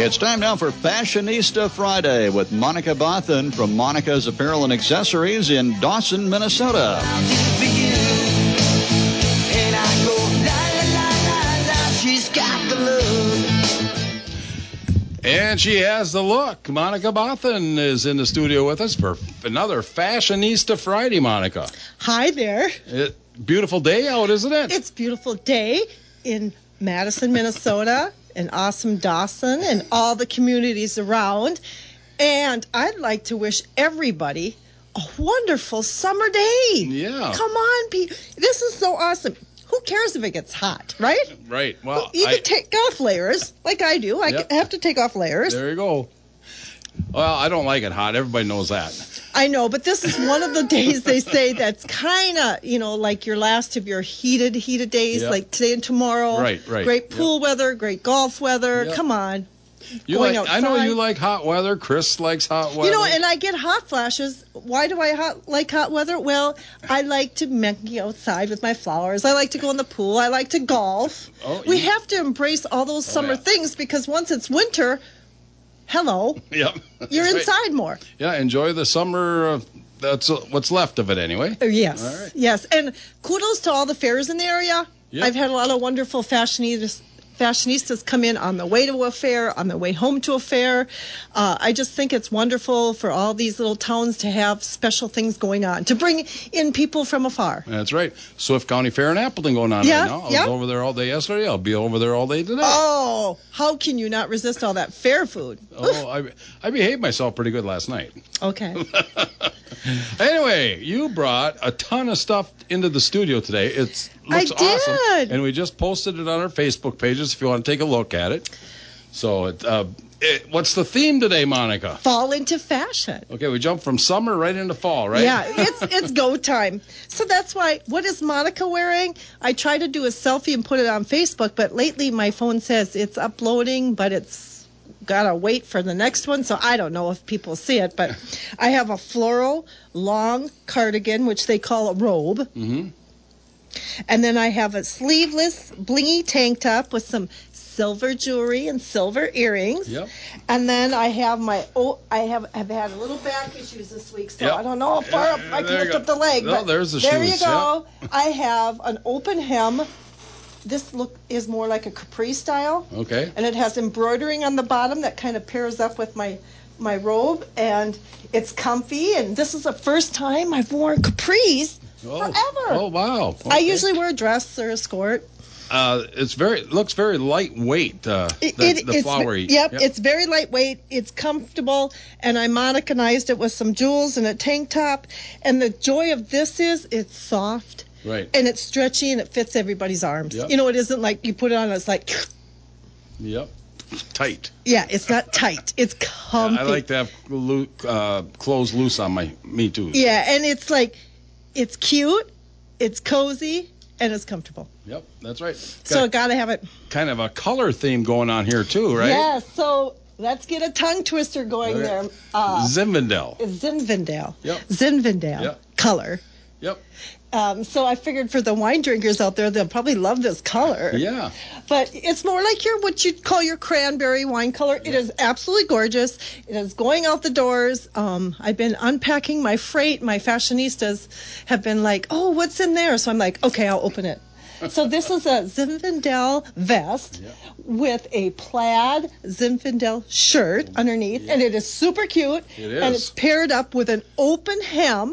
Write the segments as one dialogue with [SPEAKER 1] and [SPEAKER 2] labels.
[SPEAKER 1] It's time now for Fashionista Friday with Monica Bothan from Monica's Apparel and Accessories in Dawson, Minnesota.
[SPEAKER 2] And she has the look. Monica Bothan is in the studio with us for another Fashionista Friday, Monica.
[SPEAKER 3] Hi there.
[SPEAKER 2] Beautiful day out, isn't it?
[SPEAKER 3] It's a beautiful day in Madison, Minnesota, and awesome Dawson, and all the communities around. And I'd like to wish everybody a wonderful summer day.
[SPEAKER 2] Yeah.
[SPEAKER 3] Come on, this is so awesome. Who cares if it gets hot, right?
[SPEAKER 2] Right. Well,
[SPEAKER 3] you can take off layers like I do. I have to take off layers.
[SPEAKER 2] There you go. Well, I don't like it hot. Everybody knows that.
[SPEAKER 3] I know, but this is one of the days they say that's kind of, like your last of your heated days, like today and tomorrow.
[SPEAKER 2] Right.
[SPEAKER 3] Great pool weather, great golf weather. Yep. Come on.
[SPEAKER 2] I know you like hot weather. Chris likes hot weather.
[SPEAKER 3] And I get hot flashes. Why do I like hot weather? Well, I like to monkey outside with my flowers. I like to go in the pool. I like to golf. We have to embrace all those summer things because once it's winter, hello.
[SPEAKER 2] Yep.
[SPEAKER 3] You're inside more.
[SPEAKER 2] Yeah, enjoy the summer. That's what's left of it anyway.
[SPEAKER 3] Yes.
[SPEAKER 2] All right.
[SPEAKER 3] Yes. And kudos to all the fairs in the area. Yep. I've had a lot of wonderful fashionistas come in on the way to a fair, on the way home to a fair. I just think it's wonderful for all these little towns to have special things going on, to bring in people from afar.
[SPEAKER 2] That's right. Swift County Fair in Appleton going on right now. I was over there all day yesterday. I'll be over there all day today.
[SPEAKER 3] Oh, how can you not resist all that fair food?
[SPEAKER 2] I behaved myself pretty good last night.
[SPEAKER 3] Okay.
[SPEAKER 2] Anyway, you brought a ton of stuff into the studio today. It looks awesome. And we just posted it on our Facebook pages if you want to take a look at it. So, what's the theme today, Monica?
[SPEAKER 3] Fall into fashion.
[SPEAKER 2] Okay, we jumped from summer right into fall, right?
[SPEAKER 3] Yeah, it's go time. So that's why, what is Monica wearing? I try to do a selfie and put it on Facebook, but lately my phone says it's uploading, but it's gotta wait for the next one, so I don't know if people see it, but I have a floral long cardigan, which they call a robe.
[SPEAKER 2] Mm-hmm.
[SPEAKER 3] And then I have a sleeveless blingy tank top with some silver jewelry and silver earrings.
[SPEAKER 2] Yep.
[SPEAKER 3] And then I have I've had a little back issues this week, so I don't know how far up I can lift up the leg.
[SPEAKER 2] No,
[SPEAKER 3] but
[SPEAKER 2] there's the
[SPEAKER 3] there
[SPEAKER 2] shoes.
[SPEAKER 3] you go. Yep. I have an open hem. This look is more like a capri style.
[SPEAKER 2] Okay.
[SPEAKER 3] And it has embroidering on the bottom that kind of pairs up with my robe, and it's comfy. And this is the first time I've worn capris forever.
[SPEAKER 2] Oh, wow. Okay.
[SPEAKER 3] I usually wear a dress or a skirt.
[SPEAKER 2] It looks very lightweight. The flowery.
[SPEAKER 3] Yep, it's very lightweight. It's comfortable, and I Monica-nized it with some jewels and a tank top. And the joy of this is it's soft.
[SPEAKER 2] Right.
[SPEAKER 3] And it's stretchy and it fits everybody's arms.
[SPEAKER 2] Yep.
[SPEAKER 3] It isn't like you put it on and it's like.
[SPEAKER 2] Yep. Tight.
[SPEAKER 3] Yeah, it's not tight. It's comfy.
[SPEAKER 2] I like to have clothes loose on me too.
[SPEAKER 3] Yeah, and it's like, it's cute, it's cozy, and it's comfortable.
[SPEAKER 2] Yep, that's right.
[SPEAKER 3] So I gotta have it.
[SPEAKER 2] Kind of a color theme going on here too, right?
[SPEAKER 3] Yeah, so let's get a tongue twister going there.
[SPEAKER 2] Zinfandel.
[SPEAKER 3] Zinfandel.
[SPEAKER 2] Yep.
[SPEAKER 3] Zinfandel.
[SPEAKER 2] Yep.
[SPEAKER 3] Color.
[SPEAKER 2] Yep.
[SPEAKER 3] So I figured for the wine drinkers out there, they'll probably love this color.
[SPEAKER 2] Yeah.
[SPEAKER 3] But it's more like what you'd call your cranberry wine color. It is absolutely gorgeous. It is going out the doors. I've been unpacking my freight. My fashionistas have been like, oh, what's in there? So I'm like, okay, I'll open it. So this is a Zinfandel vest with a plaid Zinfandel shirt underneath. And it is super cute.
[SPEAKER 2] It is.
[SPEAKER 3] And it's paired up with an open hem.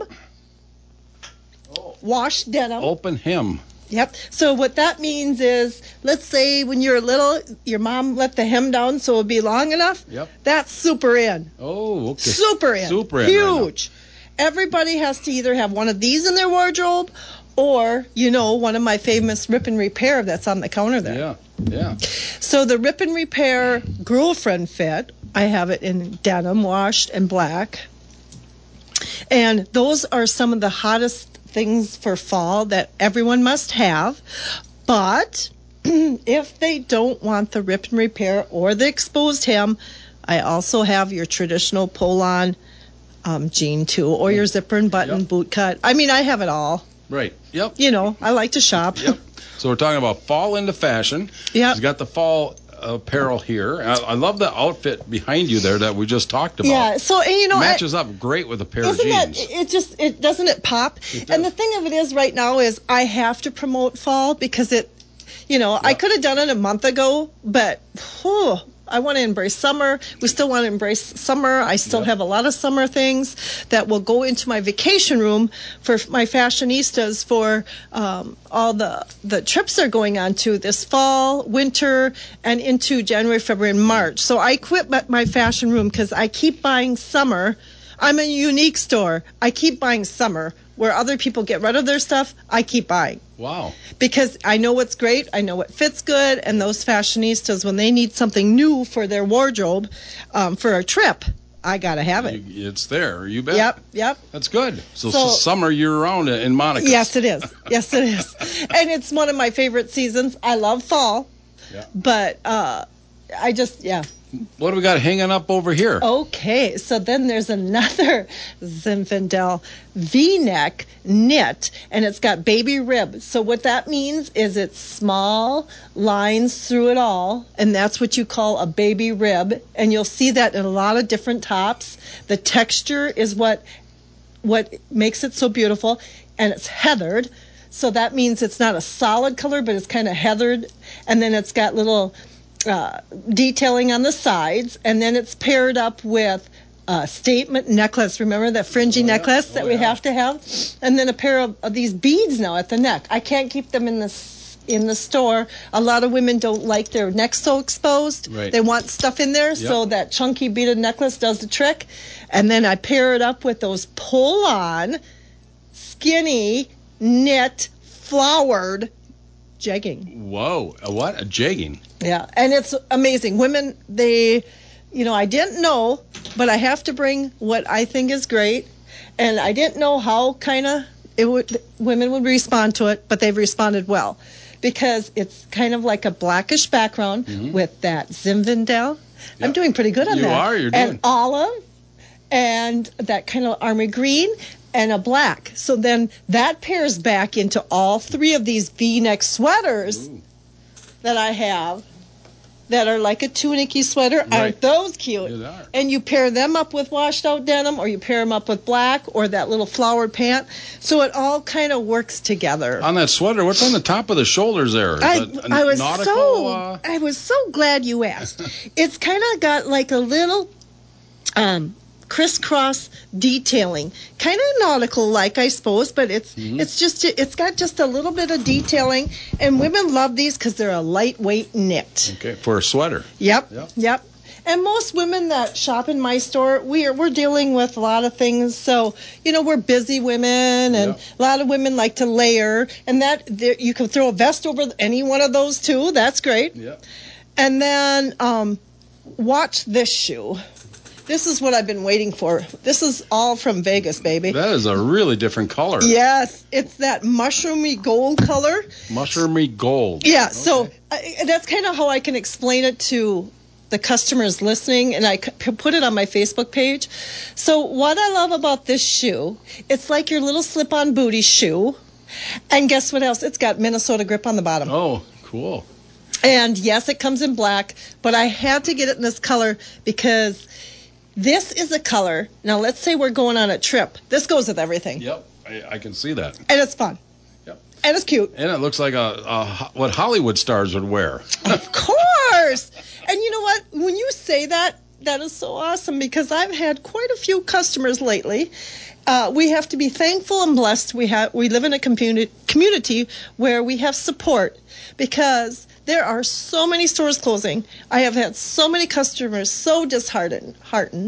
[SPEAKER 3] Washed denim.
[SPEAKER 2] Open hem.
[SPEAKER 3] Yep. So what that means is, let's say when you're little, your mom let the hem down so it would be long enough.
[SPEAKER 2] Yep.
[SPEAKER 3] That's super in.
[SPEAKER 2] Oh, okay.
[SPEAKER 3] Super in.
[SPEAKER 2] Super in.
[SPEAKER 3] Huge. Right, everybody has to either have one of these in their wardrobe or, one of my famous Rip and Repair that's on the counter there.
[SPEAKER 2] Yeah. Yeah.
[SPEAKER 3] So the Rip and Repair girlfriend fit, I have it in denim, washed, and black. And those are some of the hottest things for fall that everyone must have. But if they don't want the Rip and Repair or the exposed hem, I also have your traditional pull-on jean too, or your zipper and button boot cut. I mean, I have it all.
[SPEAKER 2] Right. Yep.
[SPEAKER 3] I like to shop.
[SPEAKER 2] Yep. So we're talking about fall into fashion.
[SPEAKER 3] Yep.
[SPEAKER 2] She's got the fall apparel here. I love the outfit behind you there that we just talked about.
[SPEAKER 3] Yeah, so
[SPEAKER 2] matches up great with a pair of jeans.
[SPEAKER 3] Doesn't it pop? And the thing of it is, right now is I have to promote fall because I could have done it a month ago, but I want to embrace summer. We still want to embrace summer. I still have a lot of summer things that will go into my vacation room for my fashionistas for all the trips they're going on to this fall, winter, and into January, February, and March. So I quit my fashion room because I keep buying summer. I'm a unique store. I keep buying summer. Where other people get rid of their stuff, I keep buying.
[SPEAKER 2] Wow.
[SPEAKER 3] Because I know what's great, I know what fits good, and those fashionistas, when they need something new for their wardrobe for a trip, I got to have it.
[SPEAKER 2] It's there, you bet.
[SPEAKER 3] Yep.
[SPEAKER 2] That's good. So summer year-round in Monica.
[SPEAKER 3] Yes, it is. And it's one of my favorite seasons. I love fall, but
[SPEAKER 2] What do we got hanging up over here?
[SPEAKER 3] Okay, so then there's another Zinfandel V-neck knit, and it's got baby rib. So what that means is it's small lines through it all, and that's what you call a baby rib. And you'll see that in a lot of different tops. The texture is what makes it so beautiful, and it's heathered. So that means it's not a solid color, but it's kind of heathered, and then it's got little detailing on the sides, and then it's paired up with a statement necklace. Remember that fringy necklace that we have to have? And then a pair of these beads now at the neck. I can't keep them in the store. A lot of women don't like their neck so exposed.
[SPEAKER 2] Right.
[SPEAKER 3] They want stuff in there, so that chunky beaded necklace does the trick. And then I pair it up with those pull-on, skinny, knit, flowered jegging.
[SPEAKER 2] Whoa, what? A jegging?
[SPEAKER 3] Yeah, and it's amazing. Women, I didn't know, but I have to bring what I think is great, and I didn't know how women would respond to it, but they've responded well, because it's kind of like a blackish background with that Zinfandel. Yep. I'm doing pretty good on that.
[SPEAKER 2] You're doing.
[SPEAKER 3] And olive, and that kind of army green, and a black. So then that pairs back into all three of these V-neck sweaters that I have that are like a tunicky sweater. Right. Aren't those cute?
[SPEAKER 2] They are.
[SPEAKER 3] And you pair them up with washed out denim, or you pair them up with black, or that little flowered pant. So it all kind of works together.
[SPEAKER 2] On that sweater, what's on the top of the shoulders there?
[SPEAKER 3] I was so glad you asked. It's kind of got like a little crisscross detailing, kind of nautical like, I suppose, but it's got just a little bit of detailing, and women love these because they're a lightweight knit.
[SPEAKER 2] Okay, for a sweater.
[SPEAKER 3] Yep. And most women that shop in my store, we're dealing with a lot of things. So, we're busy women, and a lot of women like to layer, and you can throw a vest over any one of those too. That's great.
[SPEAKER 2] Yep.
[SPEAKER 3] And then watch this shoe. This is what I've been waiting for. This is all from Vegas, baby.
[SPEAKER 2] That is a really different color.
[SPEAKER 3] Yes, it's that mushroomy gold color.
[SPEAKER 2] Mushroomy gold.
[SPEAKER 3] Yeah,
[SPEAKER 2] okay.
[SPEAKER 3] So that's kind of how I can explain it to the customers listening, and I put it on my Facebook page. So what I love about this shoe, it's like your little slip-on booty shoe. And guess what else? It's got Minnesota grip on the bottom.
[SPEAKER 2] Oh, cool.
[SPEAKER 3] And yes, it comes in black, but I had to get it in this color because this is a color. Now, let's say we're going on a trip. This goes with everything.
[SPEAKER 2] Yep, I can see that.
[SPEAKER 3] And it's fun.
[SPEAKER 2] Yep.
[SPEAKER 3] And it's cute.
[SPEAKER 2] And it looks like what Hollywood stars would wear.
[SPEAKER 3] Of course. And you know what? When you say that, that is so awesome, because I've had quite a few customers lately. We have to be thankful and blessed. We live in a community where we have support, because there are so many stores closing. I have had so many customers so disheartened.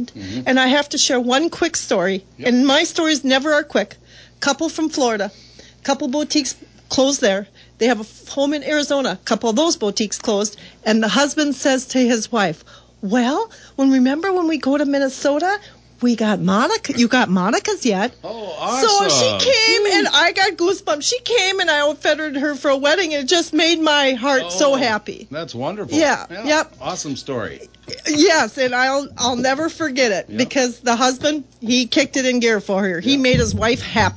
[SPEAKER 3] And I have to share one quick story. Yep. And my stories never are quick. Couple from Florida. Couple boutiques closed there. They have a home in Arizona. Couple of those boutiques closed. And the husband says to his wife, well, remember when we go to Minnesota, we got Monica. You got Monica's yet?
[SPEAKER 2] Oh, awesome.
[SPEAKER 3] So she came, and I got goosebumps. She came, and I outfitted her for a wedding, and it just made my heart so happy.
[SPEAKER 2] That's wonderful.
[SPEAKER 3] Yeah. Yep.
[SPEAKER 2] Awesome story.
[SPEAKER 3] Yes, and I'll never forget it, because the husband, he kicked it in gear for her. He made his wife happy.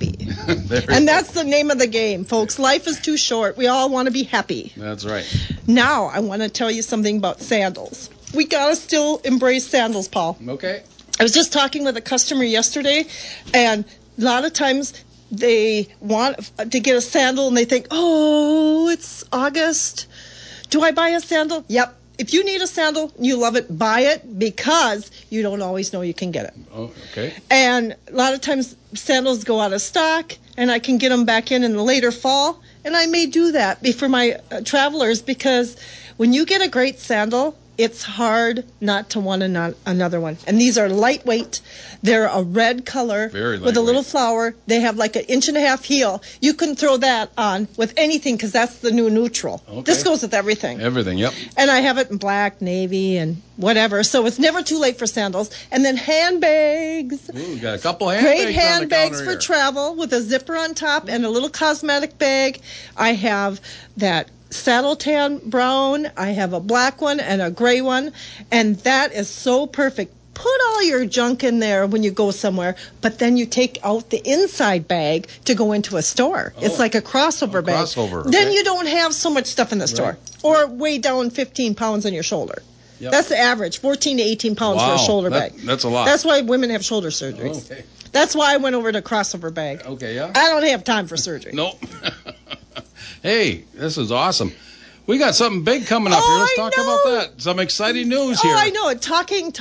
[SPEAKER 3] And that's the name of the game, folks. Life is too short. We all want to be happy.
[SPEAKER 2] That's right.
[SPEAKER 3] Now, I want to tell you something about sandals. We got to still embrace sandals, Paul.
[SPEAKER 2] Okay.
[SPEAKER 3] I was just talking with a customer yesterday, and a lot of times they want to get a sandal, and they think, oh, it's August. Do I buy a sandal? Yep. If you need a sandal, you love it, buy it, because you don't always know you can get it.
[SPEAKER 2] Oh, okay.
[SPEAKER 3] And a lot of times sandals go out of stock, and I can get them back in the later fall. And I may do that for my travelers, because when you get a great sandal, it's hard not to want another one. And these are lightweight. They're a red color with a little flower. They have like 1.5 inch heel. You can throw that on with anything, because that's the new neutral. Okay. This goes with everything.
[SPEAKER 2] Everything, yep.
[SPEAKER 3] And I have it in black, navy, and whatever. So it's never too late for sandals. And then handbags.
[SPEAKER 2] Ooh, got a couple handbags.
[SPEAKER 3] Great handbags for travel with a zipper on top and a little cosmetic bag. I have that saddle tan brown. I have a black one and a gray one, and that is so perfect. Put all your junk in there when you go somewhere, but then you take out the inside bag to go into a store. Oh, it's like a crossover bag.
[SPEAKER 2] Crossover.
[SPEAKER 3] Then you don't have so much stuff in the store, or weigh down 15 pounds on your shoulder. Yep. That's the average, 14 to 18 pounds for a shoulder bag.
[SPEAKER 2] That's a lot.
[SPEAKER 3] That's why women have shoulder surgeries. Okay. That's why I went over to crossover bag.
[SPEAKER 2] Okay, yeah.
[SPEAKER 3] I don't have time for surgery.
[SPEAKER 2] Nope. Hey, this is awesome. We got something big coming up here. Let's talk about that. Some exciting news here.
[SPEAKER 3] Oh, I know. Talking.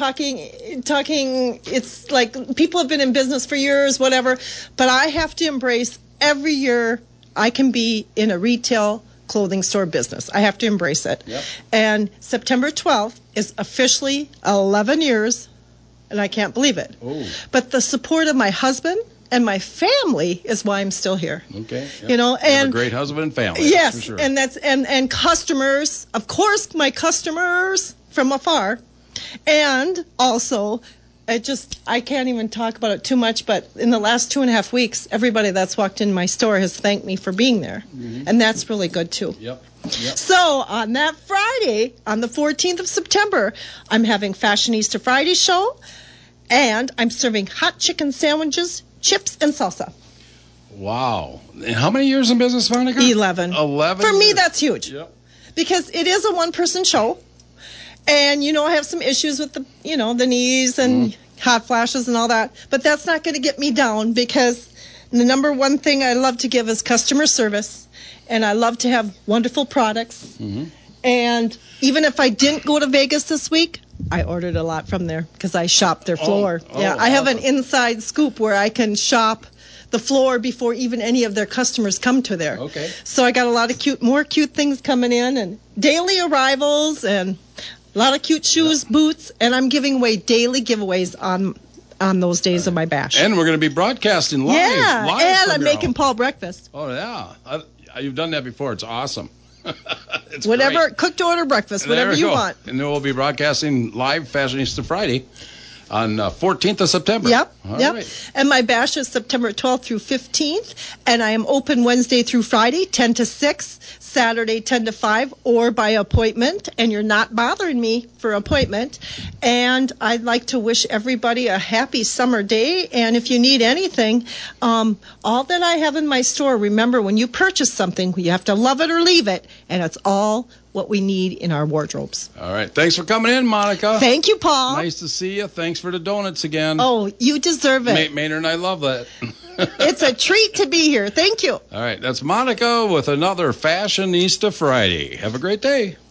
[SPEAKER 3] It's like people have been in business for years, whatever. But I have to embrace every year I can be in a retail clothing store business. I have to embrace it.
[SPEAKER 2] Yep.
[SPEAKER 3] And September 12th is officially 11 years, and I can't believe it.
[SPEAKER 2] Ooh.
[SPEAKER 3] But the support of my husband and my family is why I'm still here.
[SPEAKER 2] Okay. Yep.
[SPEAKER 3] You know, and
[SPEAKER 2] a great husband and family.
[SPEAKER 3] Yes,
[SPEAKER 2] for sure.
[SPEAKER 3] and that's and customers, of course, my customers from afar, and also, I can't even talk about it too much. But in the last 2.5 weeks, everybody that's walked in my store has thanked me for being there, and that's really good too.
[SPEAKER 2] Yep.
[SPEAKER 3] So on that Friday, on the 14th of September, I'm having Fashionista Friday show, and I'm serving hot chicken sandwiches, chips, and salsa.
[SPEAKER 2] Wow. And how many years in business, Monica?
[SPEAKER 3] 11.
[SPEAKER 2] 11
[SPEAKER 3] For me,
[SPEAKER 2] years.
[SPEAKER 3] that's huge.
[SPEAKER 2] Yep.
[SPEAKER 3] Because it is a one-person show. And, I have some issues with the knees and hot flashes and all that. But that's not going to get me down, because the number one thing I love to give is customer service. And I love to have wonderful products. Mm-hmm. And even if I didn't go to Vegas this week, I ordered a lot from there because I shop their floor. I have an inside scoop where I can shop the floor before even any of their customers come to there.
[SPEAKER 2] Okay.
[SPEAKER 3] So I got a lot of more cute things coming in, and daily arrivals, and a lot of cute shoes, boots, and I'm giving away daily giveaways on those days of my bash.
[SPEAKER 2] And we're going to be broadcasting live.
[SPEAKER 3] Yeah,
[SPEAKER 2] live
[SPEAKER 3] and I'm making Paul breakfast.
[SPEAKER 2] Oh, yeah. You've done that before. It's awesome. It's
[SPEAKER 3] whatever,
[SPEAKER 2] great.
[SPEAKER 3] cooked order breakfast, whatever you want.
[SPEAKER 2] And then we'll be broadcasting live Fashionista Friday on 14th of September.
[SPEAKER 3] Yep.
[SPEAKER 2] All right.
[SPEAKER 3] And my bash is September 12th through 15th, and I am open Wednesday through Friday, 10 to 6, Saturday, 10 to 5, or by appointment, and you're not bothering me for appointment. And I'd like to wish everybody a happy summer day, and if you need anything, all that I have in my store, remember, when you purchase something, you have to love it or leave it, and it's all what we need in our wardrobes.
[SPEAKER 2] All right. Thanks for coming in, Monica.
[SPEAKER 3] Thank you, Paul.
[SPEAKER 2] Nice to see you. Thanks for the donuts again.
[SPEAKER 3] Oh, you deserve it.
[SPEAKER 2] Maynard and I love that.
[SPEAKER 3] It's a treat to be here. Thank you.
[SPEAKER 2] All right. That's Monica with another Fashionista Friday. Have a great day.